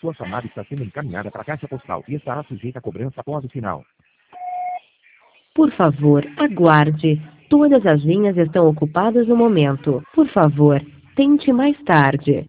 Sua chamada está sendo encaminhada para a caixa postal e estará sujeita a cobrança após o sinal. Por favor, aguarde. Todas as linhas estão ocupadas no momento. Por favor, tente mais tarde.